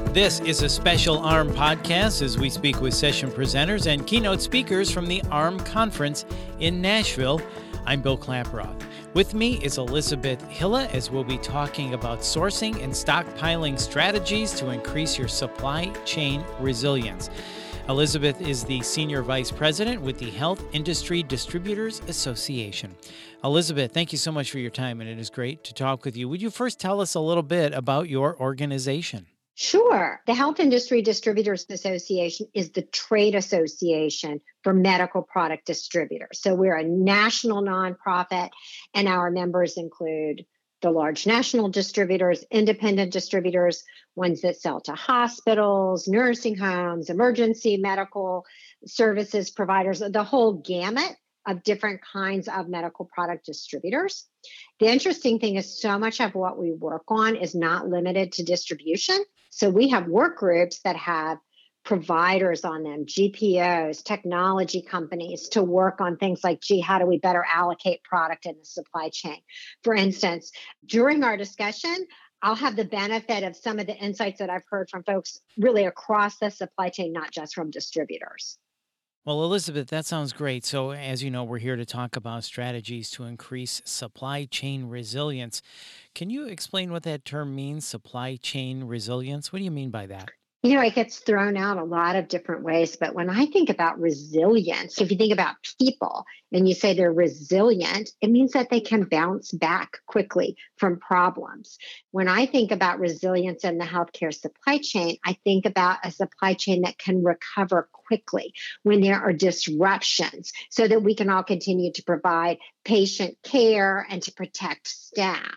This is a special ARM podcast as we speak with session presenters and keynote speakers from the ARM conference in Nashville. I'm Bill Klaproth. With me is Elizabeth Hilla as we'll be talking about sourcing and stockpiling strategies to increase your supply chain resilience. Elizabeth is the Senior Vice President with the Health Industry Distributors Association. Elizabeth, thank you so much for your time, and it is great to talk with you. Would you first tell us a little bit about your organization? Sure. The Health Industry Distributors Association is the trade association for medical product distributors. So we're a national nonprofit, and our members include the large national distributors, independent distributors, ones that sell to hospitals, nursing homes, emergency medical services providers, the whole gamut of different kinds of medical product distributors. The interesting thing is so much of what we work on is not limited to distribution. So we have work groups that have providers on them, GPOs, technology companies, to work on things like, how do we better allocate product in the supply chain? For instance, during our discussion, I'll have the benefit of some of the insights that I've heard from folks really across the supply chain, not just from distributors. Well, Elizabeth, that sounds great. So, as you know, we're here to talk about strategies to increase supply chain resilience. Can you explain what that term means, supply chain resilience? What do you mean by that? You know, it gets thrown out a lot of different ways, but when I think about resilience, if you think about people and you say they're resilient, it means that they can bounce back quickly from problems. When I think about resilience in the healthcare supply chain, I think about a supply chain that can recover quickly when there are disruptions so that we can all continue to provide patient care and to protect staff.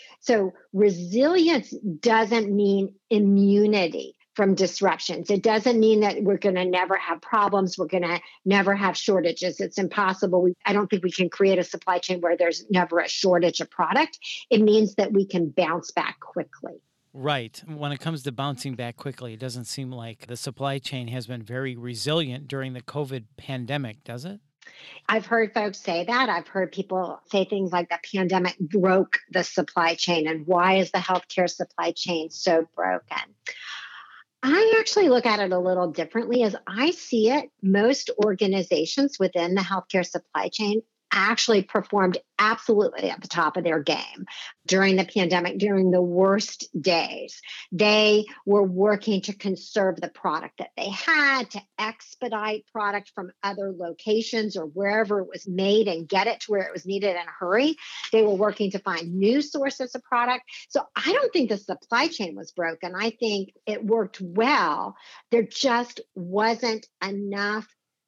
So resilience doesn't mean immunity from disruptions. It doesn't mean that we're going to never have problems. We're going to never have shortages. It's impossible. I don't think we can create a supply chain where there's never a shortage of product. It means that we can bounce back quickly. Right. When it comes to bouncing back quickly, it doesn't seem like the supply chain has been very resilient during the COVID pandemic, does it? I've heard folks say that. I've heard people say things like the pandemic broke the supply chain. And why is the healthcare supply chain so broken? I actually look at it a little differently. As I see it, most organizations within the healthcare supply chain actually performed absolutely at the top of their game during the pandemic, during the worst days. They were working to conserve the product that they had, to expedite product from other locations or wherever it was made and get it to where it was needed in a hurry. They were working to find new sources of product. So I don't think the supply chain was broken. I think it worked well. There just wasn't enough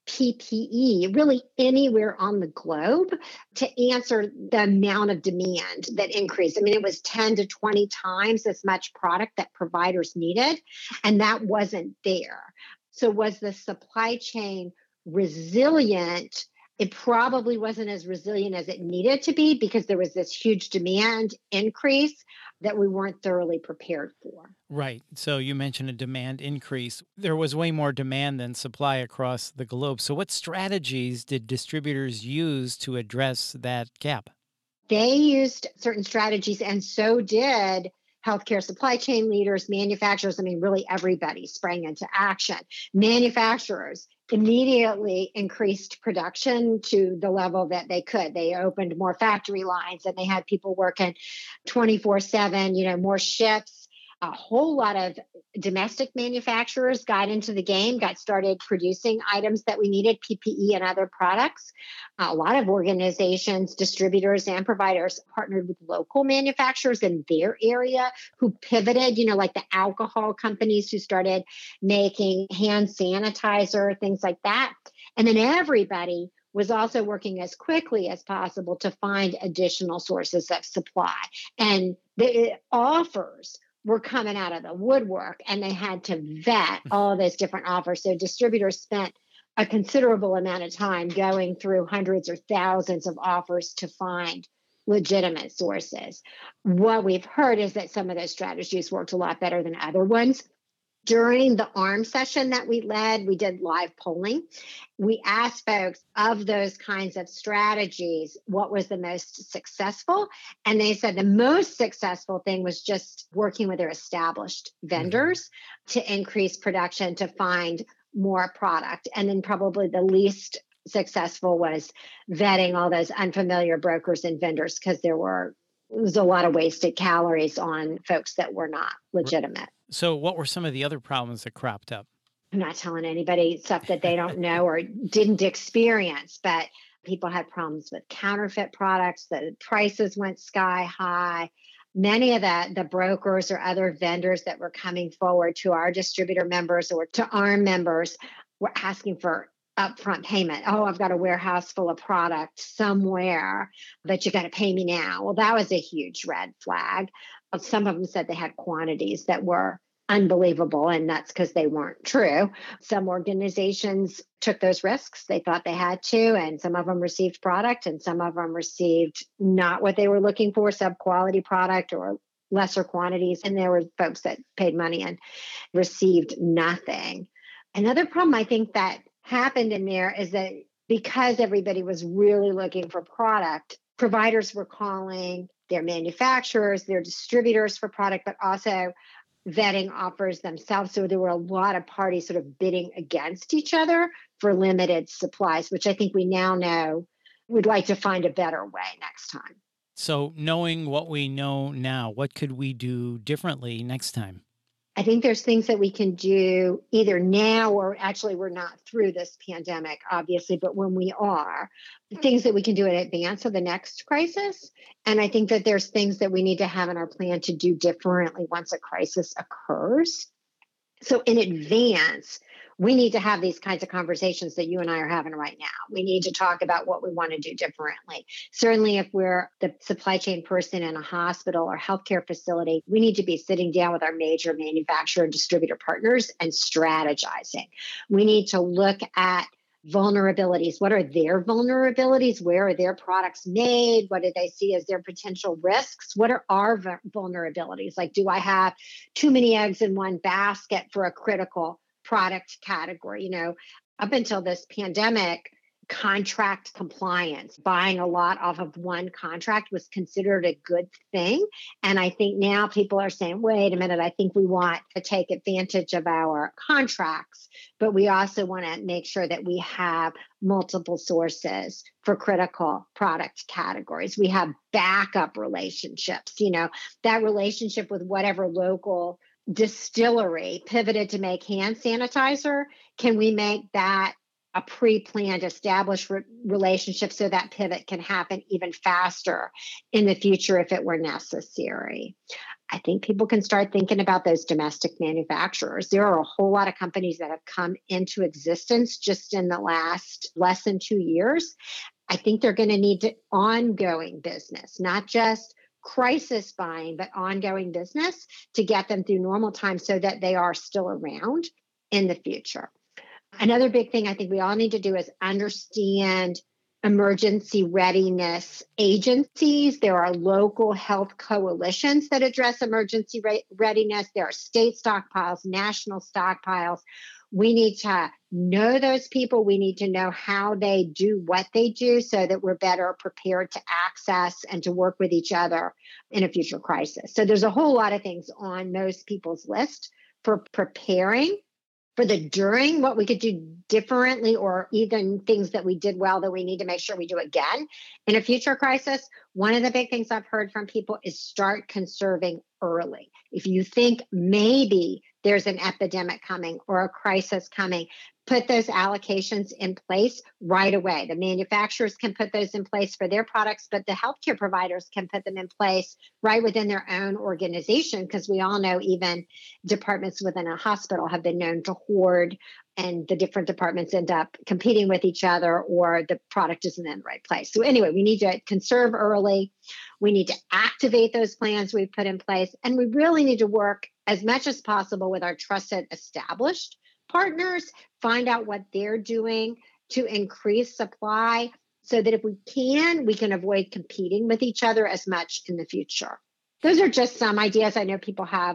PPE really anywhere on the globe to answer the amount of demand that increased. I mean, it was 10 to 20 times as much product that providers needed, and that wasn't there. So was the supply chain resilient? It probably wasn't as resilient as it needed to be because there was this huge demand increase that we weren't thoroughly prepared for. Right. So you mentioned a demand increase. There was way more demand than supply across the globe. So what strategies did distributors use to address that gap? They used certain strategies, and so did healthcare supply chain leaders, manufacturers. I mean, really everybody sprang into action. Manufacturers immediately increased production to the level that they could. They opened more factory lines and they had people working 24/7, more shifts. A whole lot of domestic manufacturers got into the game, got started producing items that we needed, PPE and other products. A lot of organizations, distributors and providers partnered with local manufacturers in their area who pivoted, like the alcohol companies who started making hand sanitizer, things like that. And then everybody was also working as quickly as possible to find additional sources of supply. And the offers were coming out of the woodwork, and they had to vet all of those different offers. So distributors spent a considerable amount of time going through hundreds or thousands of offers to find legitimate sources. What we've heard is that some of those strategies worked a lot better than other ones. During the ARM session that we led, we did live polling. We asked folks of those kinds of strategies, what was the most successful? And they said the most successful thing was just working with their established vendors to increase production, to find more product. And then probably the least successful was vetting all those unfamiliar brokers and vendors, because there was a lot of wasted calories on folks that were not legitimate. So what were some of the other problems that cropped up? I'm not telling anybody stuff that they don't know or didn't experience, but people had problems with counterfeit products. The prices went sky high. Many of the brokers or other vendors that were coming forward to our distributor members or to our members were asking for upfront payment. Oh, I've got a warehouse full of product somewhere, but you got to pay me now. Well, that was a huge red flag. Some of them said they had quantities that were unbelievable, and that's because they weren't true. Some organizations took those risks. They thought they had to, and some of them received product, and some of them received not what they were looking for, sub-quality product or lesser quantities. And there were folks that paid money and received nothing. Another problem I think that happened in there is that because everybody was really looking for product, providers were calling their manufacturers, their distributors for product, but also vetting offers themselves. So there were a lot of parties sort of bidding against each other for limited supplies, which I think we now know we'd like to find a better way next time. So knowing what we know now, what could we do differently next time? I think there's things that we can do either now, or actually we're not through this pandemic, obviously, but when we are, things that we can do in advance of the next crisis. And I think that there's things that we need to have in our plan to do differently once a crisis occurs. So in advance, we need to have these kinds of conversations that you and I are having right now. We need to talk about what we want to do differently. Certainly, if we're the supply chain person in a hospital or healthcare facility, we need to be sitting down with our major manufacturer and distributor partners and strategizing. We need to look at vulnerabilities. What are their vulnerabilities? Where are their products made? What do they see as their potential risks? What are our vulnerabilities? Like, do I have too many eggs in one basket for a critical product category? Up until this pandemic, contract compliance, buying a lot off of one contract was considered a good thing. And I think now people are saying, wait a minute, I think we want to take advantage of our contracts, but we also want to make sure that we have multiple sources for critical product categories. We have backup relationships, that relationship with whatever local distillery pivoted to make hand sanitizer. Can we make that a pre-planned, established relationship so that pivot can happen even faster in the future if it were necessary? I think people can start thinking about those domestic manufacturers. There are a whole lot of companies that have come into existence just in the last less than 2 years. I think they're going to need ongoing business, not just crisis buying, but ongoing business to get them through normal times so that they are still around in the future. Another big thing I think we all need to do is understand emergency readiness agencies. There are local health coalitions that address emergency readiness. There are state stockpiles, national stockpiles. We need to know those people. We need to know how they do what they do so that we're better prepared to access and to work with each other in a future crisis. So there's a whole lot of things on most people's list for preparing for the during, what we could do differently, or even things that we did well that we need to make sure we do again in a future crisis. One of the big things I've heard from people is start conserving early. If you think maybe there's an epidemic coming or a crisis coming, put those allocations in place right away. The manufacturers can put those in place for their products, but the healthcare providers can put them in place right within their own organization, because we all know even departments within a hospital have been known to hoard, and the different departments end up competing with each other, or the product isn't in the right place. So anyway, we need to conserve early. We need to activate those plans we've put in place. And we really need to work as much as possible with our trusted established partners, find out what they're doing to increase supply so that if we can avoid competing with each other as much in the future. Those are just some ideas. I know people have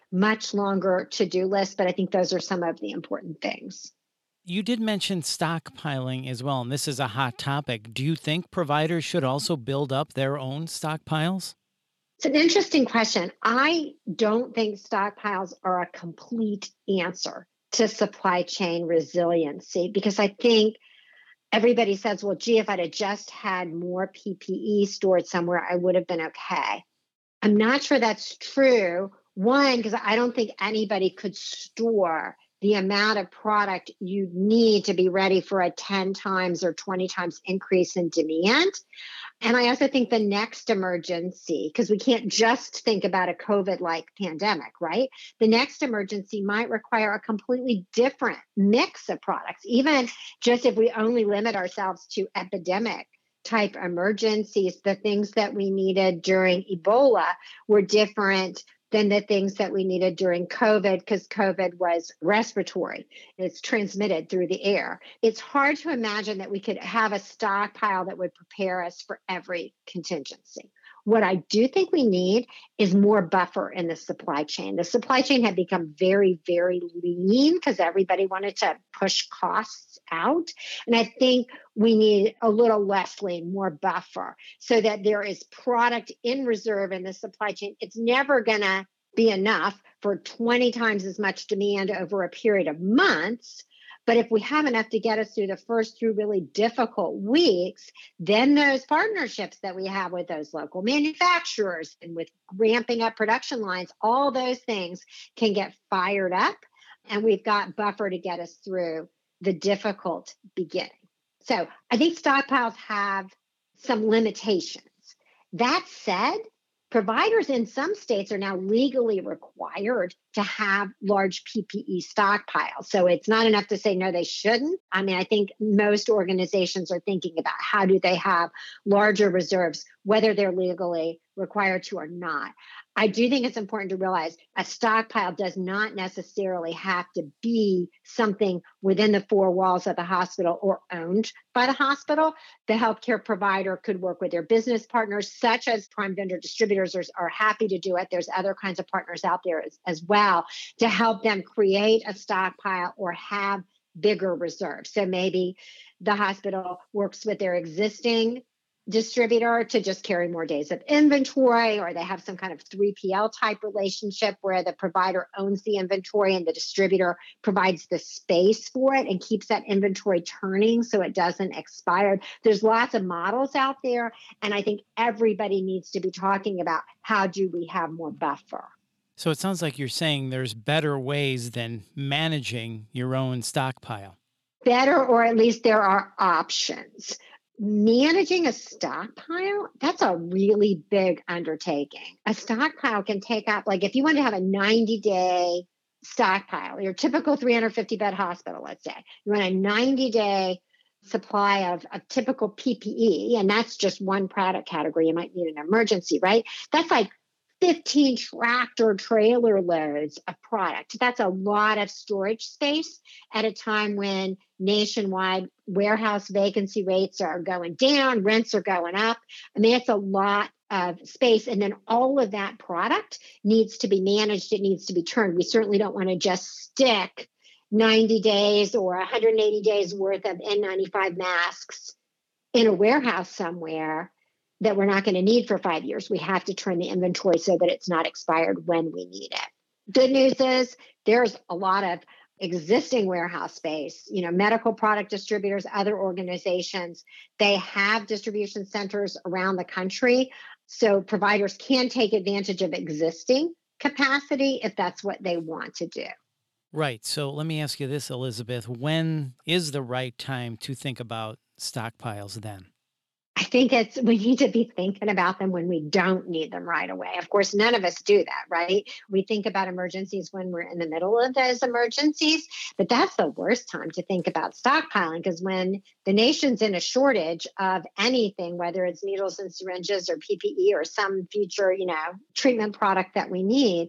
much longer to-do list, but I think those are some of the important things. You did mention stockpiling as well, and this is a hot topic. Do you think providers should also build up their own stockpiles? It's an interesting question. I don't think stockpiles are a complete answer to supply chain resiliency because I think everybody says, well, gee, if I'd have just had more PPE stored somewhere, I would have been okay. I'm not sure that's true. One, because I don't think anybody could store the amount of product you need to be ready for a 10 times or 20 times increase in demand. And I also think the next emergency, because we can't just think about a COVID-like pandemic, right? The next emergency might require a completely different mix of products, even just if we only limit ourselves to epidemic type emergencies. The things that we needed during Ebola were different than the things that we needed during COVID because COVID was respiratory. It's transmitted through the air. It's hard to imagine that we could have a stockpile that would prepare us for every contingency. What I do think we need is more buffer in the supply chain. The supply chain had become very, very lean because everybody wanted to push costs out. And I think we need a little less lean, more buffer, so that there is product in reserve in the supply chain. It's never going to be enough for 20 times as much demand over a period of months. But if we have enough to get us through the first few really difficult weeks, then those partnerships that we have with those local manufacturers and with ramping up production lines, all those things can get fired up. And we've got buffer to get us through the difficult beginning. So I think stockpiles have some limitations. That said, providers in some states are now legally required to have large PPE stockpiles. So it's not enough to say, no, they shouldn't. I mean, I think most organizations are thinking about how do they have larger reserves, whether they're legally required to or not. I do think it's important to realize a stockpile does not necessarily have to be something within the four walls of the hospital or owned by the hospital. The healthcare provider could work with their business partners, such as prime vendor distributors are happy to do it. There's other kinds of partners out there as well to help them create a stockpile or have bigger reserves. So maybe the hospital works with their existing distributor to just carry more days of inventory, or they have some kind of 3PL type relationship where the provider owns the inventory and the distributor provides the space for it and keeps that inventory turning so it doesn't expire. There's lots of models out there, and I think everybody needs to be talking about how do we have more buffer. So it sounds like you're saying there's better ways than managing your own stockpile. Better, or at least there are options. Managing a stockpile, that's a really big undertaking. A stockpile can take up, like if you want to have a 90-day stockpile, your typical 350-bed hospital, let's say, you want a 90-day supply of typical PPE, and that's just one product category. You might need an emergency, right? That's like 15 tractor trailer loads of product. That's a lot of storage space at a time when nationwide warehouse vacancy rates are going down, rents are going up. I mean, it's a lot of space. And then all of that product needs to be managed. It needs to be turned. We certainly don't want to just stick 90 days or 180 days worth of N95 masks in a warehouse somewhere that we're not going to need for 5 years. We have to turn the inventory so that it's not expired when we need it. Good news is there's a lot of existing warehouse space, medical product distributors, other organizations, they have distribution centers around the country. So providers can take advantage of existing capacity if that's what they want to do. Right. So let me ask you this, Elizabeth. When is the right time to think about stockpiles then? I think we need to be thinking about them when we don't need them right away. Of course, none of us do that, right? We think about emergencies when we're in the middle of those emergencies, but that's the worst time to think about stockpiling, because when the nation's in a shortage of anything, whether it's needles and syringes or PPE or some future, treatment product that we need,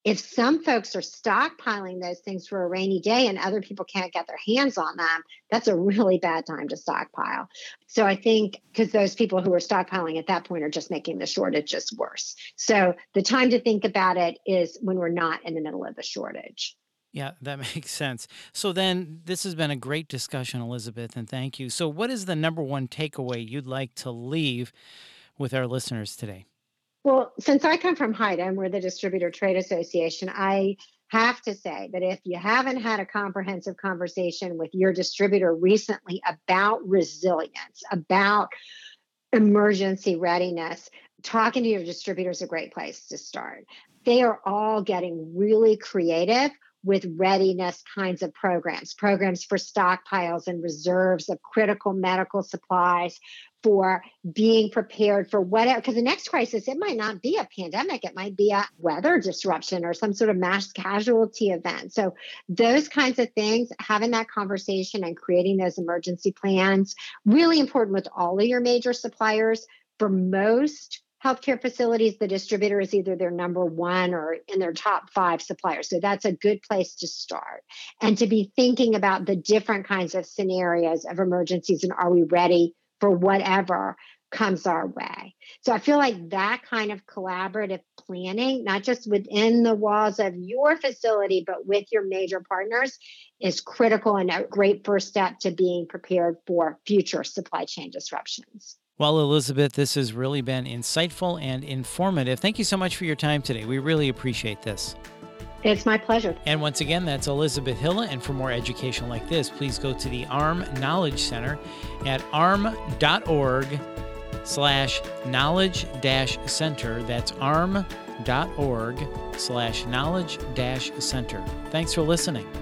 If some folks are stockpiling those things for a rainy day and other people can't get their hands on them, that's a really bad time to stockpile. So I think because those people who are stockpiling at that point are just making the shortage just worse. So the time to think about it is when we're not in the middle of the shortage. Yeah, that makes sense. So then this has been a great discussion, Elizabeth, and thank you. So what is the number one takeaway you'd like to leave with our listeners today? Well, since I come from HIDA and we're the Distributor Trade Association, I have to say that if you haven't had a comprehensive conversation with your distributor recently about resilience, about emergency readiness, talking to your distributor is a great place to start. They are all getting really creative with readiness kinds of programs for stockpiles and reserves of critical medical supplies, for being prepared for whatever, because the next crisis, it might not be a pandemic, it might be a weather disruption or some sort of mass casualty event. So those kinds of things, having that conversation and creating those emergency plans, really important with all of your major suppliers. For most healthcare facilities, the distributor is either their number one or in their top 5 suppliers. So that's a good place to start. And to be thinking about the different kinds of scenarios of emergencies and are we ready for whatever comes our way. So I feel like that kind of collaborative planning, not just within the walls of your facility, but with your major partners, is critical and a great first step to being prepared for future supply chain disruptions. Well, Elizabeth, this has really been insightful and informative. Thank you so much for your time today. We really appreciate this. It's my pleasure. And once again, that's Elizabeth Hille. And for more education like this, please go to the ARM Knowledge Center at arm.org/knowledge-center. That's arm.org/knowledge-center. Thanks for listening.